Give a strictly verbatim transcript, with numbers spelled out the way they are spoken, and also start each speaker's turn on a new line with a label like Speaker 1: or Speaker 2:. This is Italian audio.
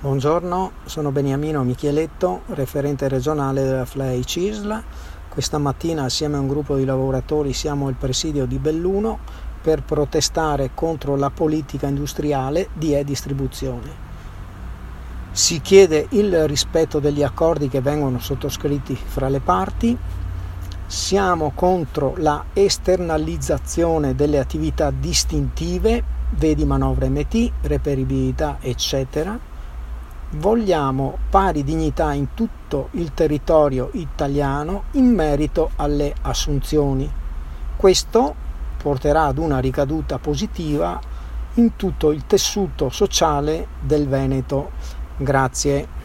Speaker 1: Buongiorno, sono Beniamino Micheletto, referente regionale della F L E I C I S L. Questa mattina assieme a un gruppo di lavoratori siamo al presidio di Belluno per protestare contro la politica industriale di e-distribuzione. Si chiede il rispetto degli accordi che vengono sottoscritti fra le parti. Siamo contro la esternalizzazione delle attività distintive, vedi manovre M T, reperibilità, eccetera. Vogliamo pari dignità in tutto il territorio italiano in merito alle assunzioni. Questo porterà ad una ricaduta positiva in tutto il tessuto sociale del Veneto. Grazie.